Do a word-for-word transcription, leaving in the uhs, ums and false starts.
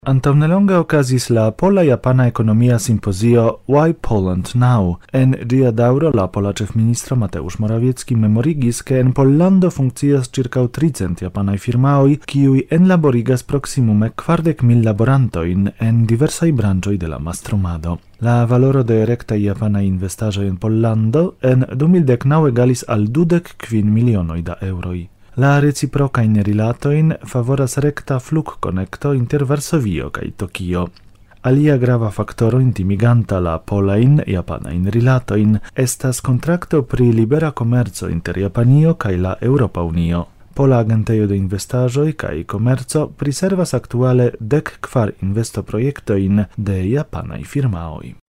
Antaŭnelonge okazis la Pola-Japana Ekonomia Simpozio Why Poland Now? En ĝia daŭro la pola ĉefministro Mateusz Morawiecki memorigis, ke en Pollando funkcias ĉirkaŭ tricent japanaj firmaoj, kiuj enlaborigas proksimume kvardek mil laborantojn en diversaj branĉoj de la mastrumado. La valoro de rektaj japanaj investaĵoj en Pollando en du mil dek naŭ egalis al dudek kvin milionoj da eŭroj. La reciprocajn rilatojn favoras rekta flugkonekto inter Varsovio kaj Tokio. Alia grava faktoro intimiganta la polajn japanajn rilatojn estas kontrakto pri libera komerco inter Japanio kaj la Eŭropa Unio. Pola agentejo de investaĵoj kaj komerco priservas aktuale dek kvar investoprojektojn de japanaj firmaoj.